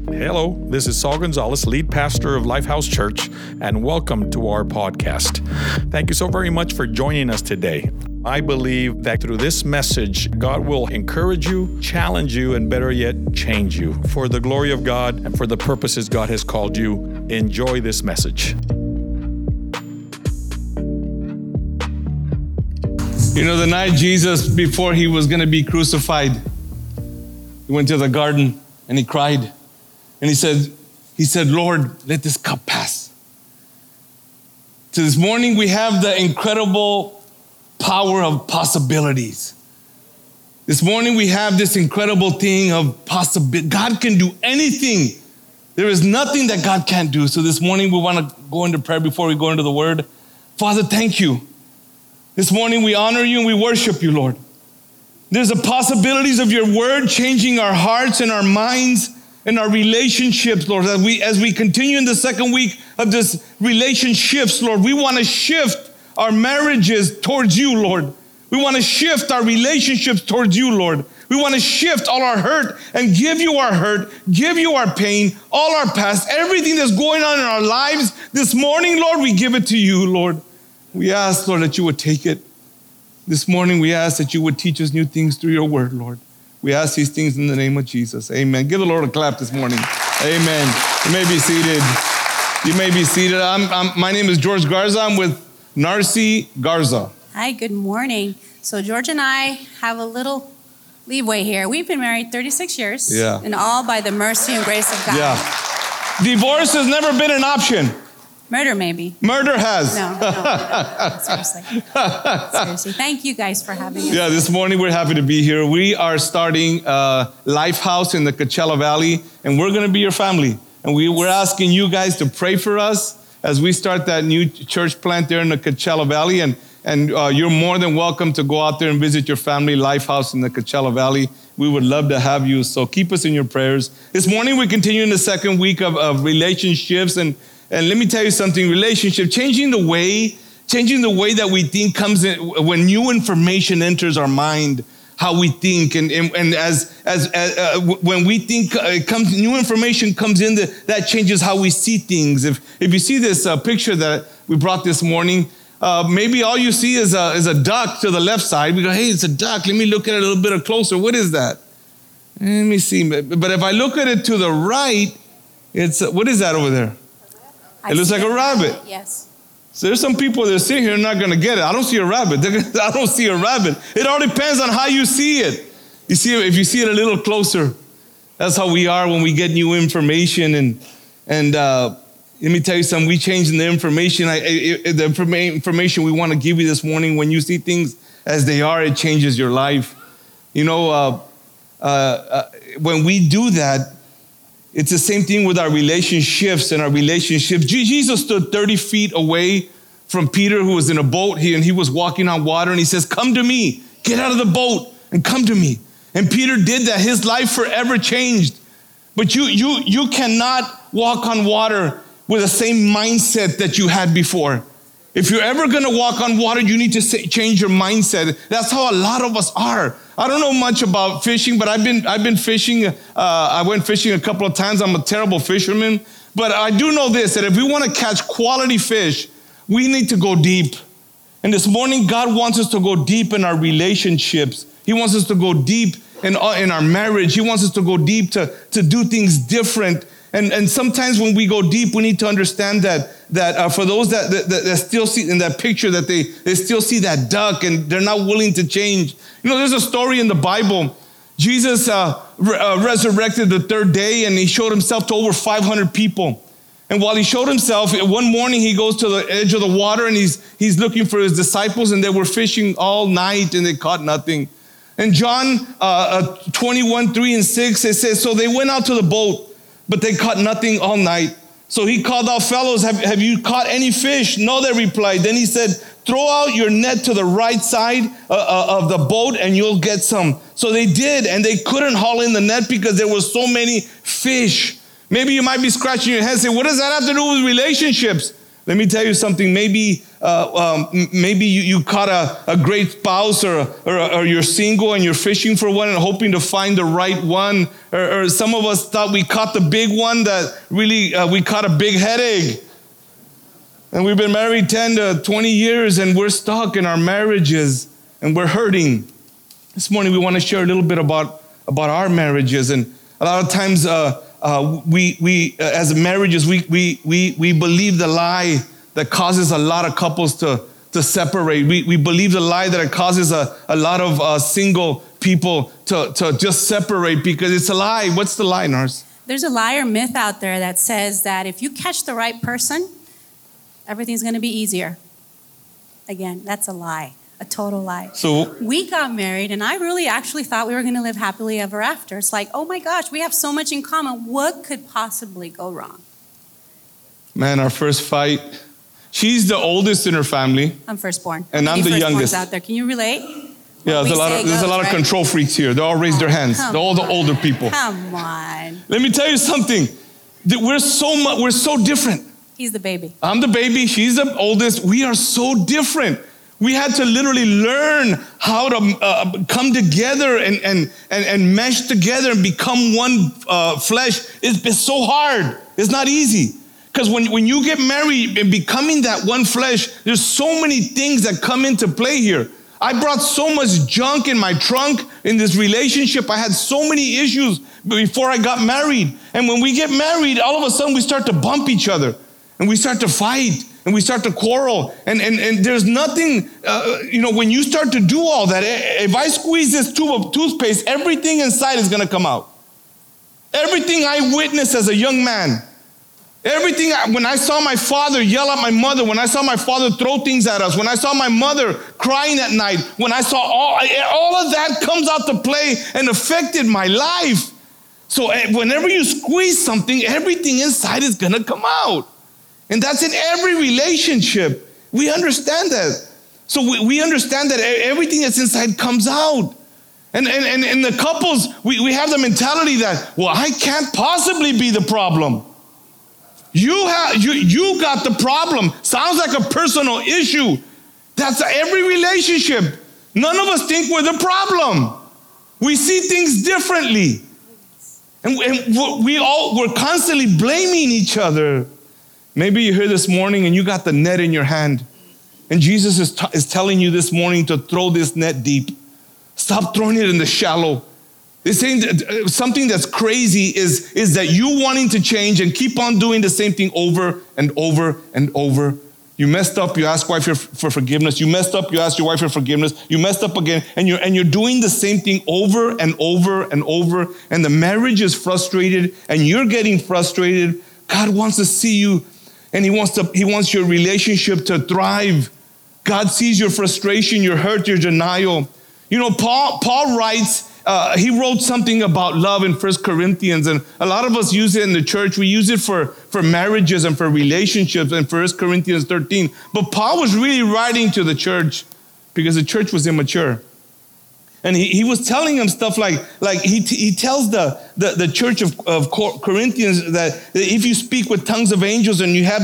Hello, this is Saul Gonzalez, lead pastor of Lifehouse Church, and welcome to our podcast. Thank you so very much for joining us today. I believe that through this message, God will encourage you, challenge you, and better yet, change you for the glory of God and for the purposes God has called you. Enjoy this message. You know, the night Jesus, before he was going to be crucified, he went to the garden and he cried. And he said, Lord, let this cup pass. So this morning we have the incredible power of possibilities. This morning we have this incredible thing of possibility. God can do anything. There is nothing that God can't do. So this morning we want to go into prayer before we go into the word. Father, thank you. This morning we honor you and we worship you, Lord. There's the possibilities of your word changing our hearts and our minds and our relationships, Lord. As we continue in the second week of this relationships, Lord, we want to shift our marriages towards you, Lord. We want to shift our relationships towards you, Lord. We want to shift all our hurt and give you our hurt, give you our pain, all our past, everything that's going on in our lives. This morning, Lord, we give it to you, Lord. We ask, Lord, that you would take it. This morning, we ask that you would teach us new things through your word, Lord. We ask these things in the name of Jesus. Amen. Give the Lord a clap this morning. Amen. You may be seated. You may be seated. My name is George Garza. I'm with Narcy Garza. Hi, good morning. So George and I have a little leeway here. We've been married 36 years. Yeah. And all by the mercy and grace of God. Yeah. Divorce has never been an option. Murder, maybe. Murder has. No. Seriously. Thank you guys for having us. Yeah, this morning we're happy to be here. We are starting Lifehouse in the Coachella Valley, and we're going to be your family. And we're asking you guys to pray for us as we start that new church plant there in the Coachella Valley. And you're more than welcome to go out there and visit your family, Lifehouse in the Coachella Valley. We would love to have you, so keep us in your prayers. This morning we continue in the second week of relationships, and let me tell you something, relationship, changing the way that we think comes in when new information enters our mind, how we think. And as when we think new information comes in, that changes how we see things. If you see this picture that we brought this morning, maybe all you see is a duck to the left side. We go, hey, it's a duck. Let me look at it a little bit closer. What is that? Let me see. But if I look at it to the right, what is that over there? It looks like a rabbit. Yes. So there's some people that are sitting here and not going to get it. I don't see a rabbit. I don't see a rabbit. It all depends on how you see it. You see, if you see it a little closer, that's how we are when we get new information. And let me tell you something. We change the information. The information we want to give you this morning. When you see things as they are, it changes your life. You know, when we do that, it's the same thing with our relationships and our relationships. Jesus stood 30 feet away from Peter, who was in a boat, and he was walking on water, and he says, come to me, get out of the boat and come to me. And Peter did that. His life forever changed. But you cannot walk on water with the same mindset that you had before. If you're ever going to walk on water, you need to change your mindset. That's how a lot of us are. I don't know much about fishing, but I've been fishing. I went fishing a couple of times. I'm a terrible fisherman. But I do know this, that if we want to catch quality fish, we need to go deep. And this morning, God wants us to go deep in our relationships. He wants us to go deep in our marriage. He wants us to go deep to do things different. And sometimes when we go deep, we need to understand that for those that still see in that picture, that they still see that duck and they're not willing to change. You know, there's a story in the Bible. Jesus resurrected the third day, and he showed himself to over 500 people. And while he showed himself, one morning he goes to the edge of the water, and he's looking for his disciples, and they were fishing all night and they caught nothing. And John 21:3-6, it says, so they went out to the boat, but they caught nothing all night. So he called out, fellows, have you caught any fish? No, they replied. Then he said, throw out your net to the right side of the boat and you'll get some. So they did, and they couldn't haul in the net because there were so many fish. Maybe you might be scratching your head and say, what does that have to do with relationships? Let me tell you something. Maybe you caught a great spouse, or you're single and you're fishing for one and hoping to find the right one or some of us thought we caught the big one that really, we caught a big headache. And we've been married 10 to 20 years and we're stuck in our marriages and we're hurting. This morning we want to share a little bit about our marriages. And a lot of times we as marriages, we believe the lie that causes a lot of couples to separate. We believe the lie that it causes a lot of single people to just separate because it's a lie. What's the lie, Nars? There's a lie or myth out there that says that if you catch the right person, everything's going to be easier. Again, that's a lie, a total lie. So we got married, and I really actually thought we were going to live happily ever after. It's like, oh my gosh, we have so much in common. What could possibly go wrong? Man, our first fight. She's the oldest in her family. I'm firstborn. And I'm the youngest. Out there. Can you relate? Yeah, there's a lot of control freaks here. They all raise their hands. They're all the older people. Come on. Let me tell you something. We're so different. He's the baby. I'm the baby. She's the oldest. We are so different. We had to literally learn how to come together and mesh together and become one flesh. It's so hard. It's not easy. Because when you get married and becoming that one flesh, there's so many things that come into play here. I brought so much junk in my trunk in this relationship. I had so many issues before I got married. And when we get married, all of a sudden we start to bump each other. And we start to fight. And we start to quarrel. And there's nothing, when you start to do all that, if I squeeze this tube of toothpaste, everything inside is going to come out. Everything I witnessed as a young man. Everything, when I saw my father yell at my mother, when I saw my father throw things at us, when I saw my mother crying at night, when I saw all of that comes out to play and affected my life. So whenever you squeeze something, everything inside is going to come out. And that's in every relationship. We understand that. So we understand that everything that's inside comes out. And the couples, we have the mentality that, well, I can't possibly be the problem. You got the problem. Sounds like a personal issue. That's every relationship. None of us think we're the problem. We see things differently. And we're constantly blaming each other. Maybe you're here this morning and you got the net in your hand. And Jesus is telling you this morning to throw this net deep. Stop throwing it in the shallow. They're saying that something that's crazy is that you wanting to change and keep on doing the same thing over and over and over. You messed up, you ask wife for forgiveness. You messed up, you ask your wife for forgiveness. You messed up again, and you're doing the same thing over and over and over. And the marriage is frustrated, and you're getting frustrated. God wants to see you, and He wants your relationship to thrive. God sees your frustration, your hurt, your denial. You know, Paul writes. He wrote something about love in 1 Corinthians, and a lot of us use it in the church. We use it for marriages and for relationships in 1 Corinthians 13. But Paul was really writing to the church because the church was immature. And he was telling them stuff like he tells the church of Corinthians that if you speak with tongues of angels and you have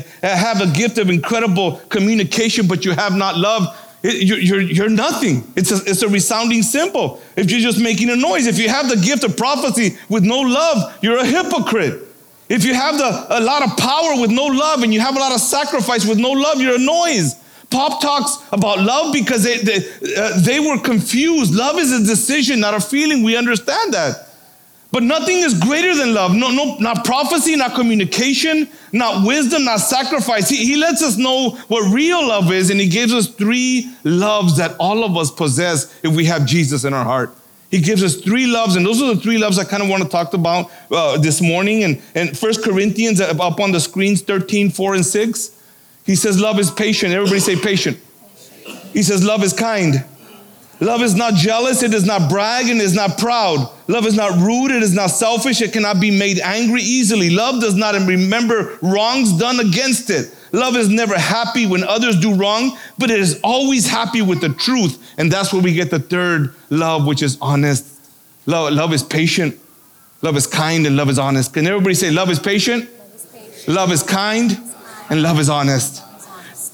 a gift of incredible communication, but you have not love, you're nothing. It's a resounding cymbal. If you're just making a noise, if you have the gift of prophecy with no love, you're a hypocrite. If you have a lot of power with no love and you have a lot of sacrifice with no love, you're a noise. Paul talks about love because they were confused. Love is a decision, not a feeling. We understand that. But nothing is greater than love. No, not prophecy, not communication, not wisdom, not sacrifice. He lets us know what real love is, and He gives us 3 loves that all of us possess if we have Jesus in our heart. He gives us 3 loves, and those are the 3 loves I kind of want to talk about this morning. And 1 Corinthians, up on the screens, 13, 4, and 6. He says love is patient. Everybody say patient. He says love is kind. Love is not jealous, it does not brag, and is not proud. Love is not rude, it is not selfish, it cannot be made angry easily. Love does not remember wrongs done against it. Love is never happy when others do wrong, but it is always happy with the truth. And that's where we get the 3rd love, which is honest. Love is patient, love is kind, and love is honest. Can everybody say love is patient, love is kind, and love is honest?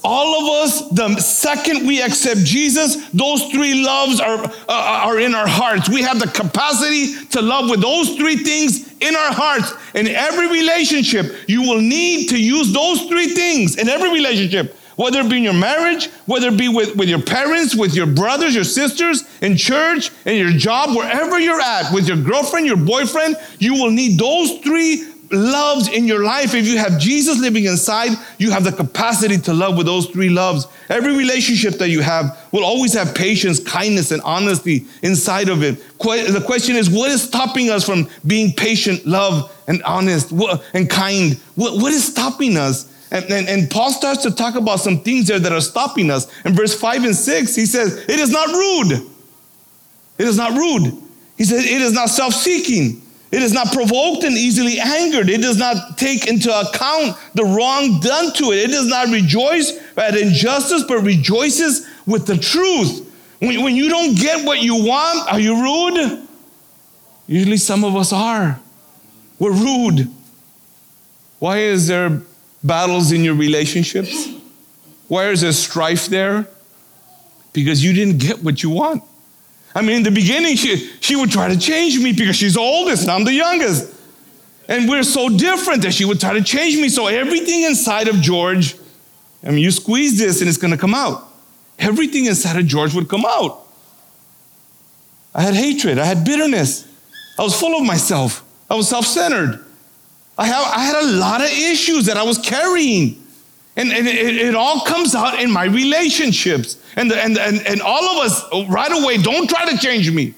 All of us, the second we accept Jesus, those three loves are in our hearts. We have the capacity to love with those three things in our hearts. In every relationship, you will need to use those three things in every relationship, whether it be in your marriage, whether it be with your parents, with your brothers, your sisters, in church, in your job, wherever you're at, with your girlfriend, your boyfriend, you will need those three loves in your life. If you have Jesus living inside, you have the capacity to love with those three loves. Every relationship that you have will always have patience, kindness, and honesty inside of it. The question is, what is stopping us from being patient, love, and honest, and kind? What is stopping us? And Paul starts to talk about some things there that are stopping us. In verse 5 and 6, he says, it is not rude. It is not rude. He said, it is not self-seeking. It is not provoked and easily angered. It does not take into account the wrong done to it. It does not rejoice at injustice, but rejoices with the truth. When you don't get what you want, are you rude? Usually some of us are. We're rude. Why is there battles in your relationships? Why is there strife there? Because you didn't get what you want. I mean, in the beginning, she would try to change me because she's the oldest and I'm the youngest. And we're so different that she would try to change me. So everything inside of George, I mean, you squeeze this and it's going to come out. Everything inside of George would come out. I had hatred. I had bitterness. I was full of myself. I was self-centered. I had a lot of issues that I was carrying. And it all comes out in my relationships. And all of us right away, don't try to change me.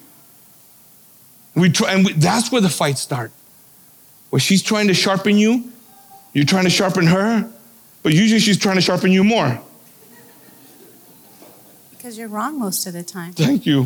That's where the fights start. Where she's trying to sharpen you, you're trying to sharpen her, but usually she's trying to sharpen you more. Because you're wrong most of the time. Thank you.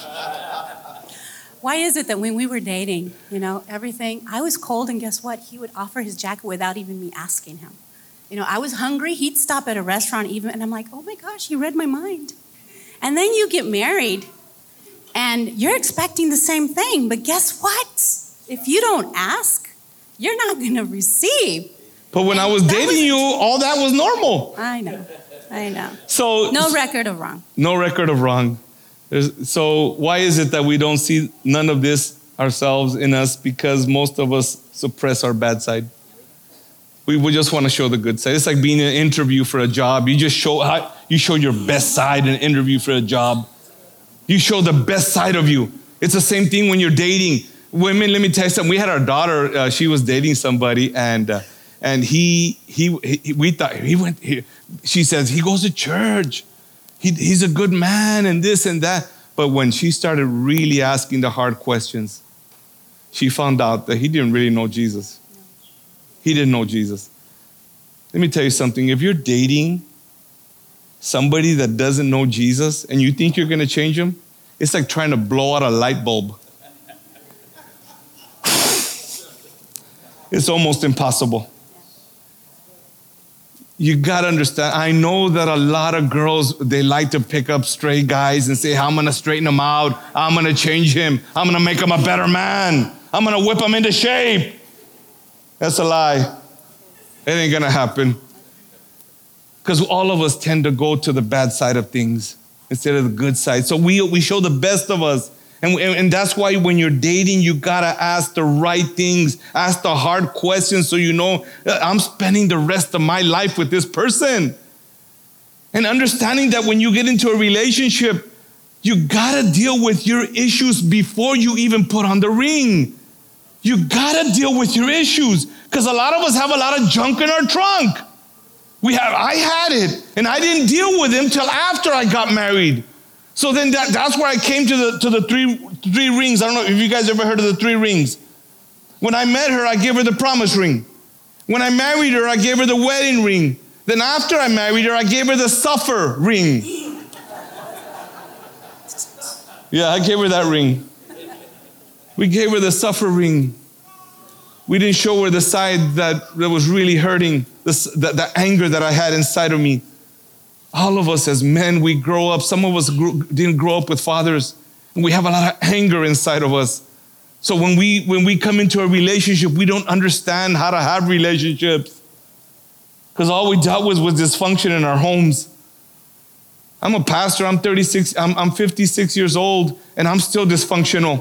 Why is it that when we were dating, everything, I was cold, and guess what? He would offer his jacket without even me asking him. I was hungry. He'd stop at a restaurant even, and I'm like, oh my gosh, he read my mind. And then you get married, and you're expecting the same thing. But guess what? If you don't ask, you're not going to receive. But when I was dating you, all that was normal. I know. So no record of wrong. No record of wrong. So why is it that we don't see none of this ourselves in us? Because most of us suppress our bad side. We just want to show the good side. It's like being in an interview for a job. You just show your best side in an interview for a job. You show the best side of you. It's the same thing when you're dating. Women, let me tell you something. We had our daughter. She was dating somebody, and we thought he went here. She says he goes to church. He's a good man, and this and that. But when she started really asking the hard questions, she found out that he didn't really know Jesus. He didn't know Jesus. Let me tell you something. If you're dating somebody that doesn't know Jesus and you think you're going to change him, it's like trying to blow out a light bulb. It's almost impossible. You got to understand. I know that a lot of girls, they like to pick up stray guys and say, I'm going to straighten him out. I'm going to change him. I'm going to make him a better man. I'm going to whip him into shape. That's a lie. It ain't going to happen. Because all of us tend to go to the bad side of things instead of the good side. So we show the best of us. And that's why when you're dating, you got to ask the right things. Ask the hard questions so you know I'm spending the rest of my life with this person. And understanding that when you get into a relationship, you got to deal with your issues before you even put on the ring. You gotta deal with your issues, because a lot of us have a lot of junk in our trunk. I had it, and I didn't deal with it till after I got married. So then that's where I came to the three rings. I don't know if you guys ever heard of the 3 rings. When I met her, I gave her the promise ring. When I married her, I gave her the wedding ring. Then after I married her, I gave her the suffer ring. Yeah, I gave her that ring. We gave her the suffer ring. We didn't show her the side that was really hurting, the anger that I had inside of me. All of us as men, we grow up. Some of us didn't grow up with fathers. And we have a lot of anger inside of us. So when we come into a relationship, we don't understand how to have relationships. because all we dealt with was dysfunction in our homes. I'm a pastor. I'm 56 years old, and I'm still dysfunctional.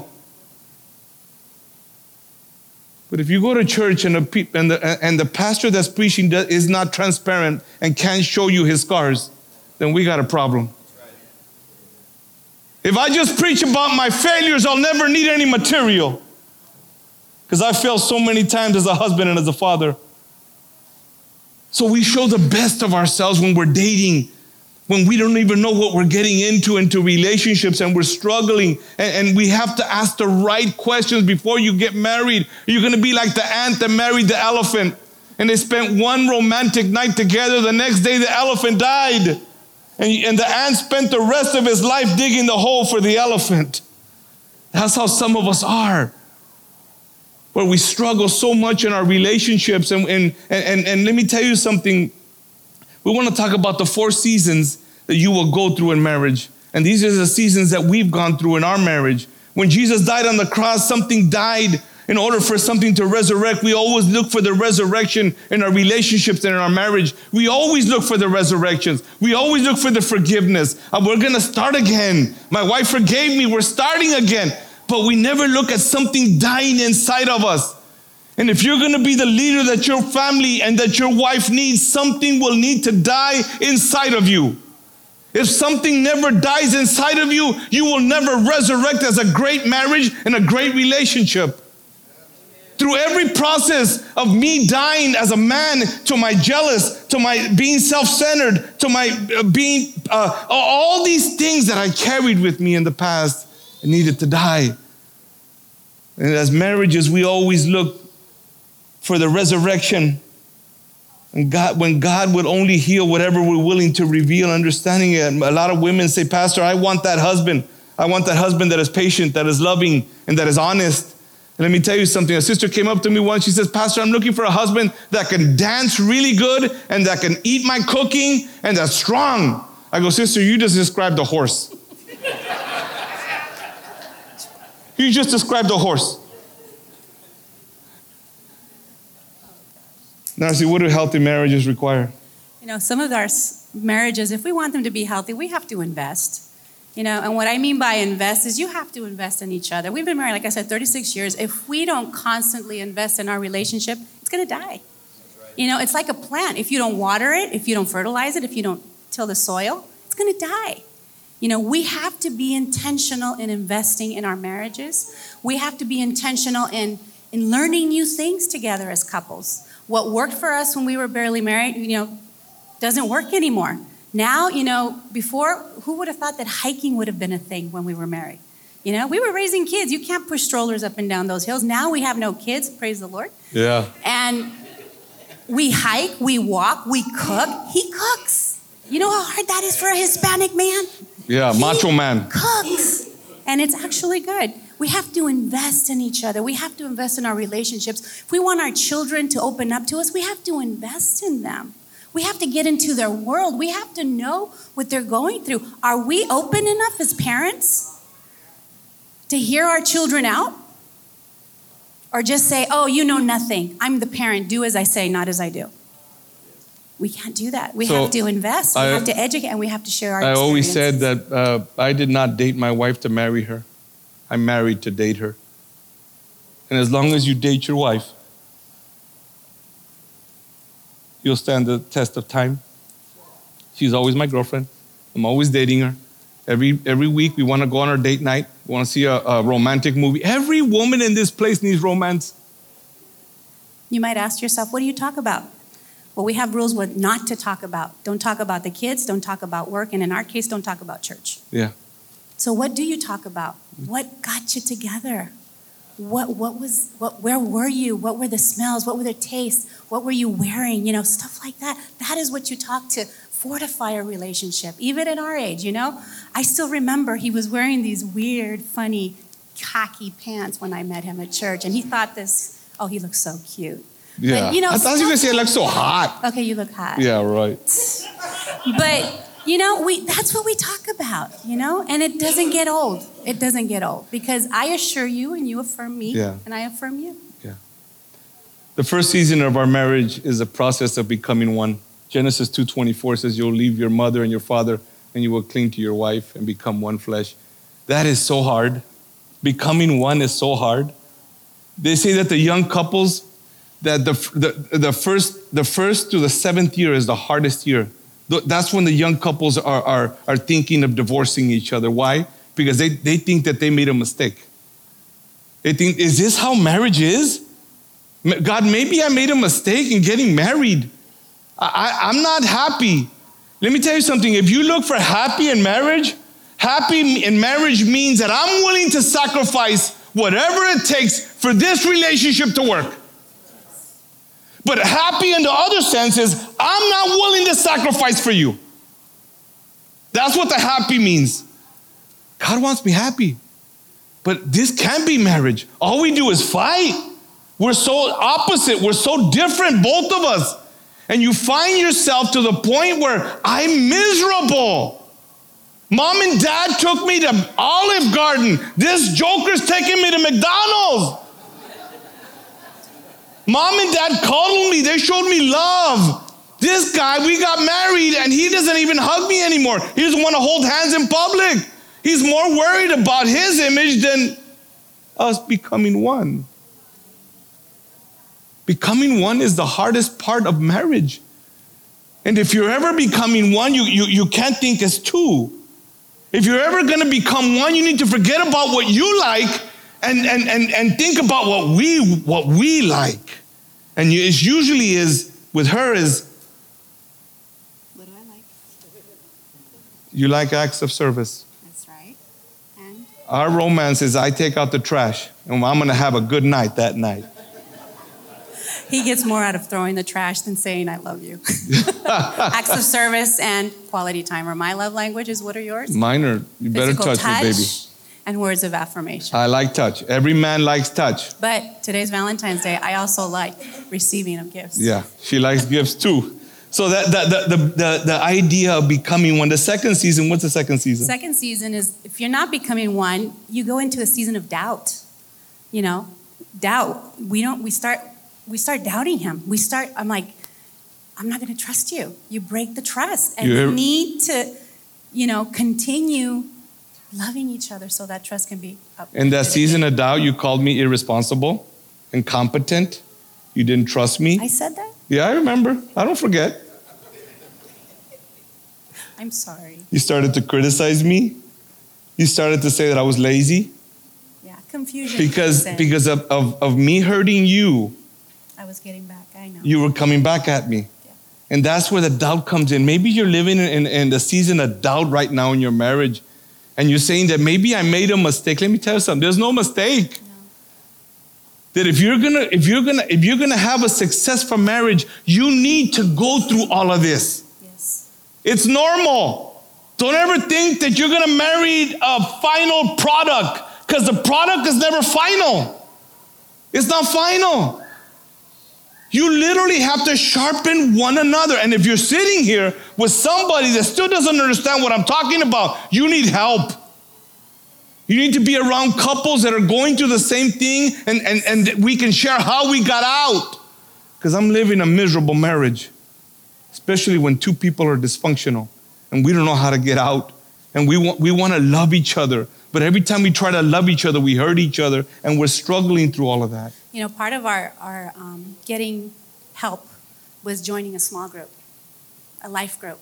But if you go to church and the pastor that's preaching is not transparent and can't show you his scars, then we got a problem. If I just preach about my failures, I'll never need any material. Because I failed so many times as a husband and as a father. So we show the best of ourselves when we're dating, when we don't even know what we're getting into relationships, and we're struggling, and we have to ask the right questions before you get married. You're going to be like the ant that married the elephant, and they spent one romantic night together. The next day, the elephant died, and the ant spent the rest of his life digging the hole for the elephant. That's how some of us are, where we struggle so much in our relationships. And let me tell you something. We want to talk about the 4 seasons that you will go through in marriage. And these are the seasons that we've gone through in our marriage. When Jesus died on the cross, something died in order for something to resurrect. We always look for the resurrection in our relationships and in our marriage. We always look for the resurrections. We always look for the forgiveness. We're going to start again. My wife forgave me. We're starting again. But we never look at something dying inside of us. And if you're going to be the leader that your family and that your wife needs, something will need to die inside of you. If something never dies inside of you, you will never resurrect as a great marriage and a great relationship. Through every process of me dying as a man to my jealous, to my being self-centered, to my being, all these things that I carried with me in the past, I needed to die. And as marriages, we always look for the resurrection. And when God would only heal whatever we're willing to reveal, understanding it. A lot of women say, Pastor, I want that husband. I want that husband that is patient, that is loving, and that is honest. And let me tell you something. A sister came up to me once. She says, Pastor, I'm looking for a husband that can dance really good and that can eat my cooking and that's strong. I go, sister, you just described a horse. You just described a horse. Now, see, what do healthy marriages require? You know, some of our marriages, if we want them to be healthy, we have to invest. You know, and what I mean by invest is you have to invest in each other. We've been married, like I said, 36 years. If we don't constantly invest in our relationship, it's going to die. Right. You know, it's like a plant. If you don't water it, if you don't fertilize it, if you don't till the soil, it's going to die. You know, we have to be intentional in investing in our marriages. We have to be intentional in learning new things together as couples. What worked for us when we were barely married, you know, doesn't work anymore. Now, you know, before, who would have thought that hiking would have been a thing when we were married? You know, we were raising kids. You can't push strollers up and down those hills. Now we have no kids, praise the Lord. Yeah. And we hike, we walk, we cook. He cooks. You know how hard that is for a Hispanic man? Yeah, macho man. Cooks. And it's actually good. We have to invest in each other. We have to invest in our relationships. If we want our children to open up to us, we have to invest in them. We have to get into their world. We have to know what they're going through. Are we open enough as parents to hear our children out? Or just say, oh, you know nothing. I'm the parent. Do as I say, not as I do. We can't do that. We have to invest. We have to educate, and we have to share our experiences. I always said that I did not date my wife to marry her. I married to date her. And as long as you date your wife, you'll stand the test of time. She's always my girlfriend. I'm always dating her. Every week we want to go on our date night. We want to see a romantic movie. Every woman in this place needs romance. You might ask yourself, what do you talk about? Well, we have rules what not to talk about. Don't talk about the kids, don't talk about work, and in our case, don't talk about church. Yeah. So what do you talk about? What got you together? Where were you? What were the smells? What were the tastes? What were you wearing? You know, stuff like that. That is what you talk to fortify a relationship, even at our age, you know? I still remember he was wearing these weird, funny, khaki pants when I met him at church, and he thought he looks so cute. Yeah. But, you know, I thought you were going to say it looks so hot. Okay, you look hot. Yeah, right. But, you know, that's what we talk about, you know? And it doesn't get old. It doesn't get old. Because I assure you and you affirm me, and I affirm you. Yeah. The first season of our marriage is a process of becoming one. Genesis 2:24 says, you'll leave your mother and your father and you will cling to your wife and become one flesh. That is so hard. Becoming one is so hard. They say that the young couples, that the first to the 7th year is the hardest year. That's when the young couples are thinking of divorcing each other. Why? Because they think that they made a mistake. They think, is this how marriage is? God, maybe I made a mistake in getting married. I'm not happy. Let me tell you something. If you look for happy in marriage means that I'm willing to sacrifice whatever it takes for this relationship to work. But happy in the other sense is, I'm not willing to sacrifice for you. That's what the happy means. God wants me happy. But this can't be marriage. All we do is fight. We're so opposite. We're so different, both of us. And you find yourself to the point where I'm miserable. Mom and dad took me to Olive Garden. This joker's taking me to McDonald's. Mom and dad cuddled me. They showed me love. This guy, we got married and he doesn't even hug me anymore. He doesn't want to hold hands in public. He's more worried about his image than us becoming one. Becoming one is the hardest part of marriage. And if you're ever becoming one, you can't think as two. If you're ever going to become one, you need to forget about what you like and think about what we like. And it usually is, with her is, What do I like? you like acts of service. That's right. And Our romance is, I take out the trash and I'm going to have a good night that night. he gets more out of throwing the trash than saying I love you. Acts of service and quality time are my love languages. What are yours? Mine are, you better Physical touch me, baby. and words of affirmation. I like touch. Every man likes touch. But today's Valentine's Day. I also like receiving of gifts. Yeah, she likes gifts too. So the idea of becoming one. The second season, what's the second season? Second season is, if you're not becoming one, you go into a season of doubt. You know, doubt. We start doubting him. I'm like, I'm not going to trust you. You break the trust. And we need to, continue loving each other so that trust can be up. In that season of doubt, you called me irresponsible, incompetent. You didn't trust me. I said that? Yeah, I remember. I don't forget. I'm sorry. You started to criticize me. You started to say that I was lazy. Yeah, confusion. Because of me hurting you, I was getting back, I know. you were coming back at me. Yeah. And that's where the doubt comes in. Maybe you're living in the season of doubt right now in your marriage. And you're saying that maybe I made a mistake. Let me tell you something. There's no mistake. No. That if you're gonna have a successful marriage, you need to go through all of this. Yes. It's normal. Don't ever think that you're gonna marry a final product, because the product is never final. It's not final. You literally have to sharpen one another. And if you're sitting here with somebody that still doesn't understand what I'm talking about, you need help. You need to be around couples that are going through the same thing and we can share how we got out. Because I'm living a miserable marriage, especially when two people are dysfunctional and we don't know how to get out. And we want to love each other. But every time we try to love each other, we hurt each other, and we're struggling through all of that. Part of our getting help was joining a small group, a life group.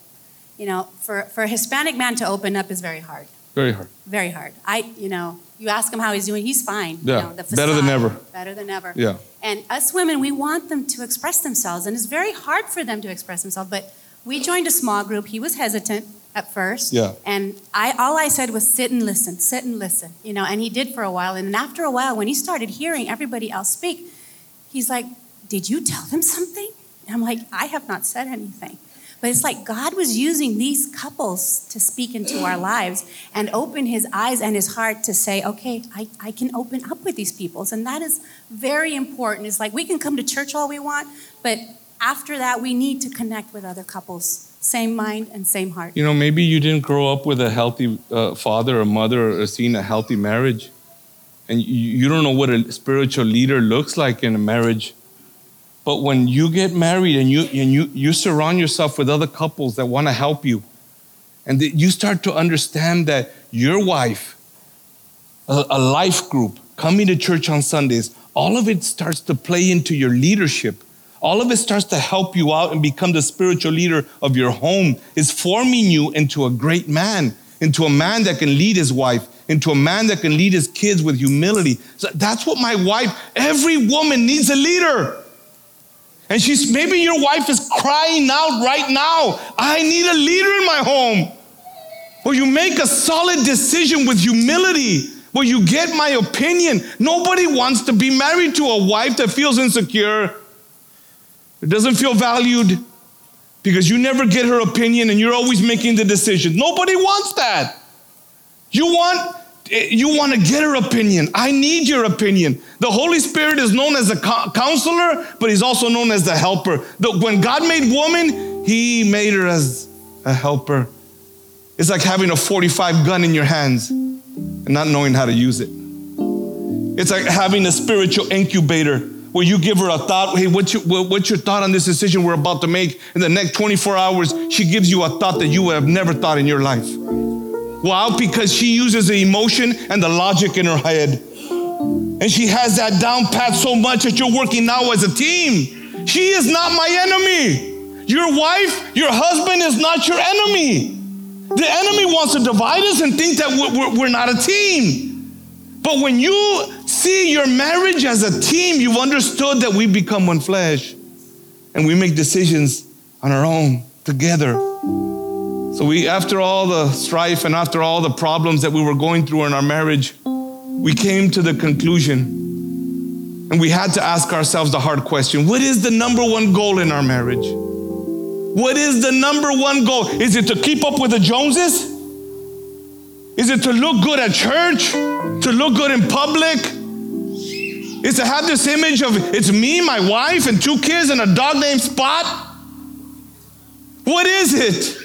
For a Hispanic man to open up is very hard. Very hard. Very hard. You ask him how he's doing, he's fine. Yeah, The better than ever. Better than ever. Yeah. And us women, we want them to express themselves, and it's very hard for them to express themselves. But we joined a small group. He was hesitant at first. Yeah. And all I said was sit and listen, and he did for a while. And then after a while, when he started hearing everybody else speak, he's like, did you tell them something? And I'm like, I have not said anything. But it's like God was using these couples to speak into our lives and open his eyes and his heart to say, okay, I can open up with these people. And that is very important. It's like we can come to church all we want, but after that, we need to connect with other couples. Same mind and same heart. Maybe you didn't grow up with a healthy father or mother or seen a healthy marriage. And you don't know what a spiritual leader looks like in a marriage. But when you get married and you surround yourself with other couples that want to help you, and you start to understand that your wife, a life group, coming to church on Sundays, all of it starts to play into your leadership. All of it starts to help you out and become the spiritual leader of your home. It's forming you into a great man, into a man that can lead his wife, into a man that can lead his kids with humility. So that's what my wife, every woman needs a leader. And maybe your wife is crying out right now, I need a leader in my home. Or you make a solid decision with humility. Well, you get my opinion. Nobody wants to be married to a wife that feels insecure, that doesn't feel valued, because you never get her opinion and you're always making the decision. Nobody wants that. You want to get her opinion. I need your opinion. The Holy Spirit is known as a counselor, but he's also known as the helper. When God made woman, he made her as a helper. It's like having a .45 gun in your hands and not knowing how to use it. It's like having a spiritual incubator where you give her a thought. Hey, what's your thought on this decision we're about to make? In the next 24 hours, she gives you a thought that you would have never thought in your life. Why? Because she uses the emotion and the logic in her head. And she has that down pat so much that you're working now as a team. She is not my enemy. Your wife, your husband is not your enemy. The enemy wants to divide us and think that we're not a team. But when you see your marriage as a team, you've understood that we become one flesh. And we make decisions on our own together. So after all the strife and after all the problems that we were going through in our marriage, we came to the conclusion, and we had to ask ourselves the hard question: what is the number one goal in our marriage? What is the number one goal? Is it to keep up with the Joneses? Is it to look good at church? To look good in public? Is to have this image of it's me, my wife, and 2 kids and a dog named Spot? What is it?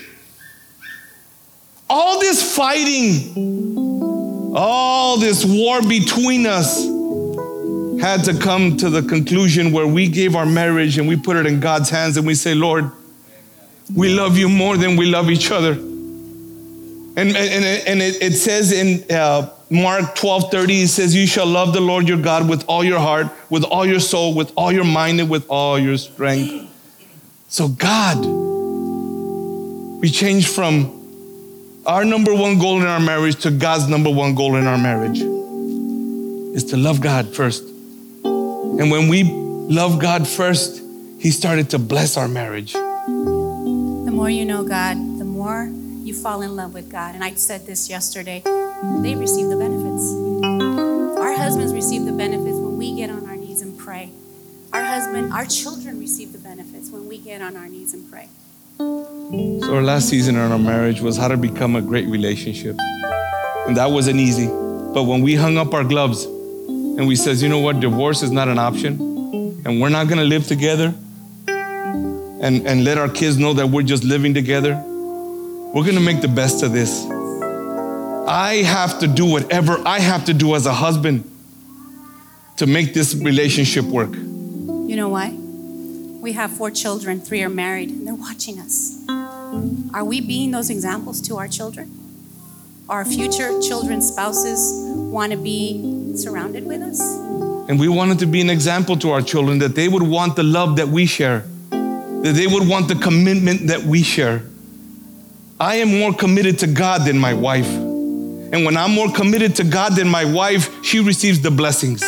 All this fighting, all this war between us had to come to the conclusion where we gave our marriage and we put it in God's hands and we say, Lord, we love you more than we love each other. And it says in Mark 12:30, it says, you shall love the Lord your God with all your heart, with all your soul, with all your mind, and with all your strength. So God, we changed from our number one goal in our marriage to God's number one goal in our marriage is to love God first. And when we love God first, he started to bless our marriage. The more you know God, the more you fall in love with God. And I said this yesterday, they receive the benefits. Our husbands receive the benefits when we get on our knees and pray. Our children receive the benefits when we get on our knees and pray. So our last season in our marriage was how to become a great relationship. And that wasn't easy. But when we hung up our gloves and we said, you know what, divorce is not an option, and we're not going to live together and let our kids know that we're just living together, we're going to make the best of this. I have to do whatever I have to do as a husband to make this relationship work. You know why? We have 4 children, 3 are married, and they're watching us. Are we being those examples to our children? Our future children's spouses want to be surrounded with us? And we wanted to be an example to our children, that they would want the love that we share, that they would want the commitment that we share. I am more committed to God than my wife. And when I'm more committed to God than my wife, she receives the blessings.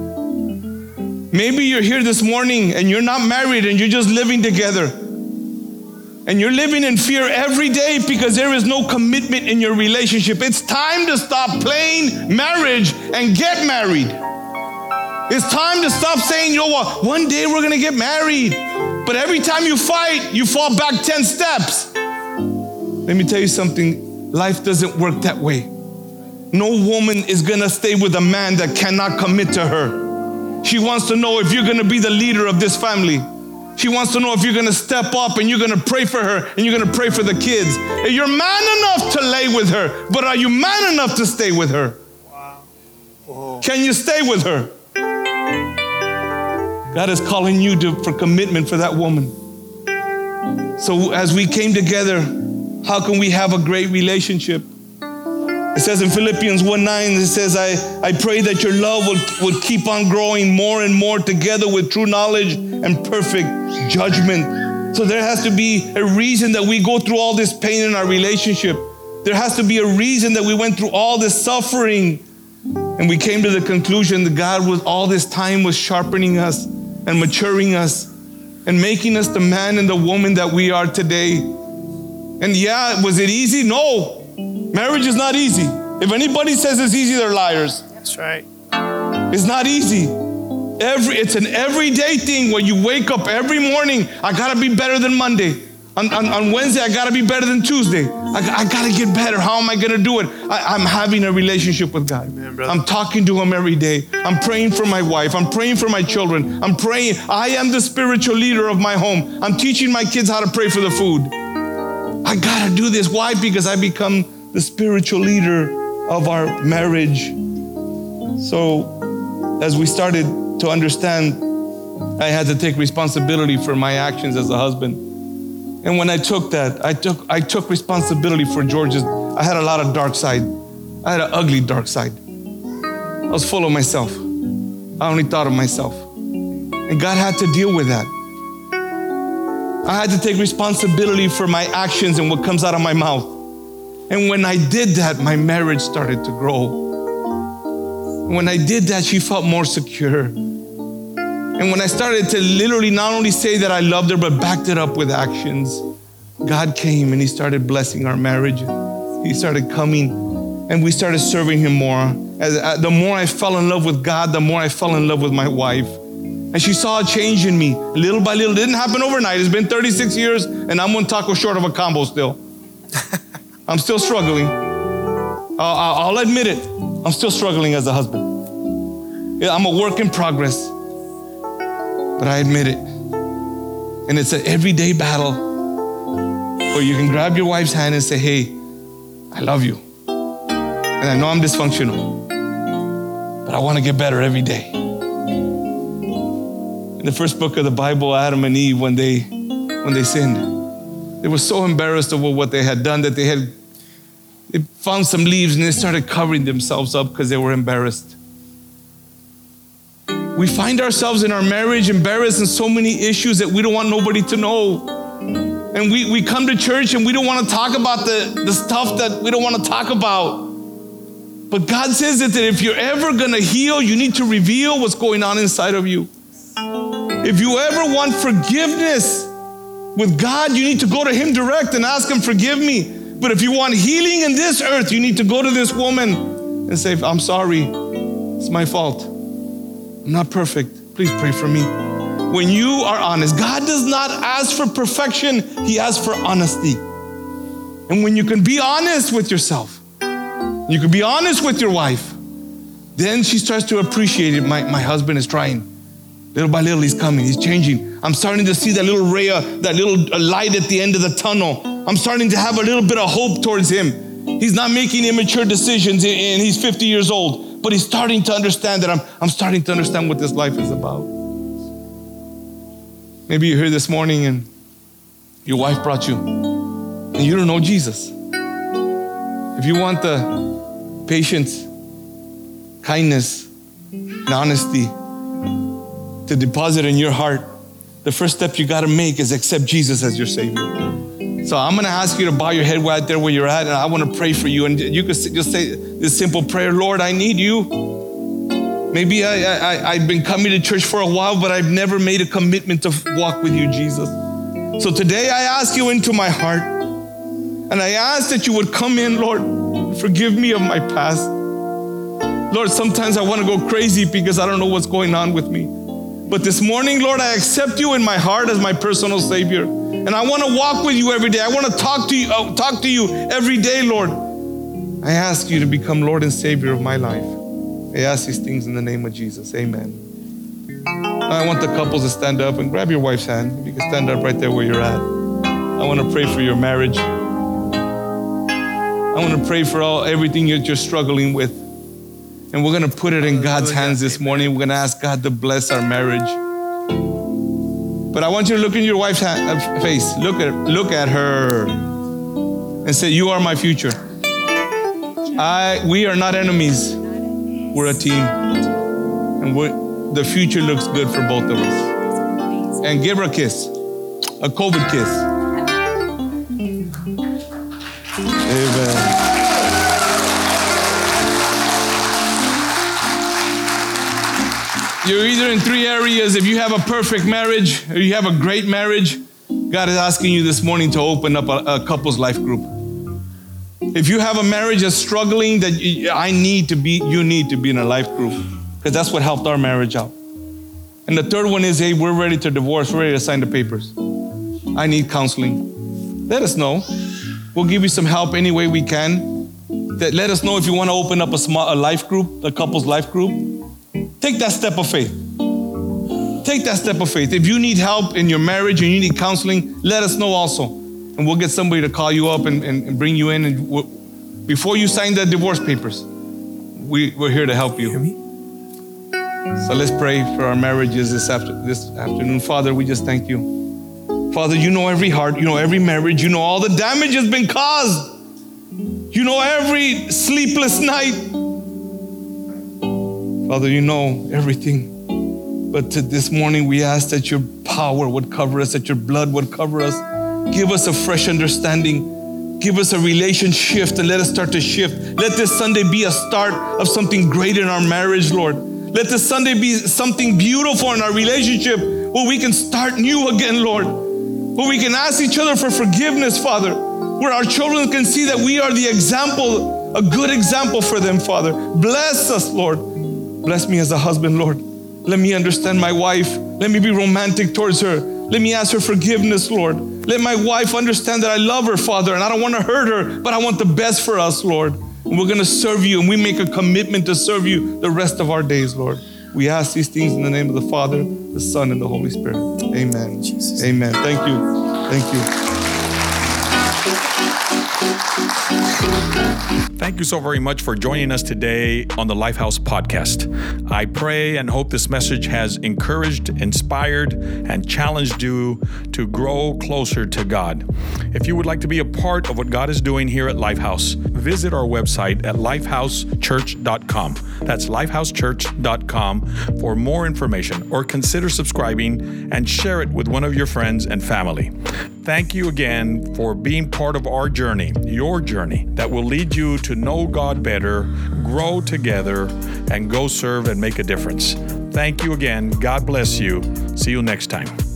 Maybe you're here this morning and you're not married and you're just living together. And you're living in fear every day because there is no commitment in your relationship. It's time to stop playing marriage and get married. It's time to stop saying, you know what, one day we're going to get married. But every time you fight, you fall back 10 steps. Let me tell you something. Life doesn't work that way. No woman is going to stay with a man that cannot commit to her. She wants to know if you're going to be the leader of this family. She wants to know if you're going to step up and you're going to pray for her and you're going to pray for the kids. You're man enough to lay with her, but are you man enough to stay with her? Wow. Can you stay with her? God is calling you for commitment for that woman. So as we came together, how can we have a great relationship? It says in Philippians 1:9, it says, I pray that your love would keep on growing more and more together with true knowledge and perfect judgment. So there has to be a reason that we go through all this pain in our relationship. There has to be a reason that we went through all this suffering. And we came to the conclusion that God was all this time was sharpening us and maturing us and making us the man and the woman that we are today. And yeah, was it easy? No. Marriage is not easy. If anybody says it's easy, they're liars. That's right. It's not easy. It's an everyday thing where you wake up every morning. I gotta be better than Monday. On Wednesday, I gotta be better than Tuesday. I gotta get better. How am I gonna do it? I'm having a relationship with God. Amen, I'm talking to Him every day. I'm praying for my wife. I'm praying for my children. I'm praying. I am the spiritual leader of my home. I'm teaching my kids how to pray for the food. I gotta do this. Why? Because I become the spiritual leader of our marriage. So as we started to understand, I had to take responsibility for my actions as a husband. And when I took that, I took responsibility for George's. I had a lot of dark side. I had an ugly dark side. I was full of myself. I only thought of myself. And God had to deal with that. I had to take responsibility for my actions and what comes out of my mouth. And when I did that, my marriage started to grow. And when I did that, she felt more secure. And when I started to literally not only say that I loved her, but backed it up with actions, God came and He started blessing our marriage. He started coming and we started serving Him more. The more I fell in love with God, the more I fell in love with my wife. And she saw a change in me, little by little. It didn't happen overnight. It's been 36 years and I'm one taco short of a combo still. I'm still struggling. I'll admit it. I'm still struggling as a husband. I'm a work in progress, but I admit it. And it's an everyday battle where you can grab your wife's hand and say, hey, I love you. And I know I'm dysfunctional, but I want to get better every day. In the first book of the Bible, Adam and Eve, when they sinned, they were so embarrassed over what they had done that they found some leaves and they started covering themselves up because they were embarrassed. We find ourselves in our marriage embarrassed in so many issues that we don't want nobody to know. And we come to church and we don't want to talk about the stuff that we don't want to talk about. But God says that if you're ever going to heal, you need to reveal what's going on inside of you. If you ever want forgiveness with God, you need to go to Him direct and ask Him, forgive me. But if you want healing in this earth, you need to go to this woman and say, I'm sorry, it's my fault. I'm not perfect. Please pray for me. When you are honest, God does not ask for perfection, He asks for honesty. And when you can be honest with yourself, you can be honest with your wife, then she starts to appreciate it. My husband is trying. Little by little, he's coming, he's changing. I'm starting to see that little ray, that little light at the end of the tunnel. I'm starting to have a little bit of hope towards him. He's not making immature decisions and he's 50 years old, but he's starting to understand that I'm starting to understand what this life is about. Maybe you're here this morning and your wife brought you and you don't know Jesus. If you want the patience, kindness, and honesty to deposit in your heart, the first step you got to make is accept Jesus as your Savior. So I'm going to ask you to bow your head right there where you're at, and I want to pray for you. And you can just say this simple prayer: Lord, I need you. Maybe I've been coming to church for a while, but I've never made a commitment to walk with you, Jesus. So today I ask you into my heart, and I ask that you would come in, Lord, forgive me of my past. Lord, sometimes I want to go crazy because I don't know what's going on with me. But this morning, Lord, I accept you in my heart as my personal Savior. And I want to walk with you every day. I want to talk to you every day, Lord. I ask you to become Lord and Savior of my life. I ask these things in the name of Jesus. Amen. Now I want the couples to stand up and grab your wife's hand. If you can stand up right there where you're at. I want to pray for your marriage. I want to pray for everything that you're struggling with. And we're going to put it in God's hands this morning. We're going to ask God to bless our marriage. But I want you to look in your wife's face. Look at her and say, you are my future. We are not enemies. We're a team. And the future looks good for both of us. And give her a kiss. A COVID kiss. Amen. You're either in three areas. If you have a perfect marriage or you have a great marriage, God is asking you this morning to open up a couples life group. If you have a marriage that's struggling, that you need to be in a life group, because that's what helped our marriage out. And the third one is, hey, we're ready to divorce. We're ready to sign the papers. I need counseling. Let us know. We'll give you some help any way we can. Let us know if you want to open up a life group, a couples life group. Take that step of faith. Take that step of faith. If you need help in your marriage and you need counseling, let us know also. And we'll get somebody to call you up and bring you in. And before you sign the divorce papers, we're here to help you. So let's pray for our marriages this afternoon. Father, we just thank you. Father, you know every heart, you know every marriage, you know all the damage has been caused. You know every sleepless night. Father, you know everything. But this morning we ask that your power would cover us, that your blood would cover us. Give us a fresh understanding. Give us a relation shift and let us start to shift. Let this Sunday be a start of something great in our marriage, Lord. Let this Sunday be something beautiful in our relationship where we can start new again, Lord. Where we can ask each other for forgiveness, Father. Where our children can see that we are the example, a good example for them, Father. Bless us, Lord. Bless me as a husband, Lord. Let me understand my wife. Let me be romantic towards her. Let me ask her forgiveness, Lord. Let my wife understand that I love her, Father, and I don't want to hurt her, but I want the best for us, Lord. And we're going to serve you, and we make a commitment to serve you the rest of our days, Lord. We ask these things in the name of the Father, the Son, and the Holy Spirit. Amen. Jesus. Amen. Thank you. Thank you. Thank you so very much for joining us today on the Lifehouse Podcast. I pray and hope this message has encouraged, inspired, and challenged you to grow closer to God. If you would like to be a part of what God is doing here at Lifehouse, visit our website at lifehousechurch.com. That's lifehousechurch.com for more information, or consider subscribing and share it with one of your friends and family. Thank you again for being part of our journey, your journey, that will lead you to know God better, grow together, and go serve and make a difference. Thank you again. God bless you. See you next time.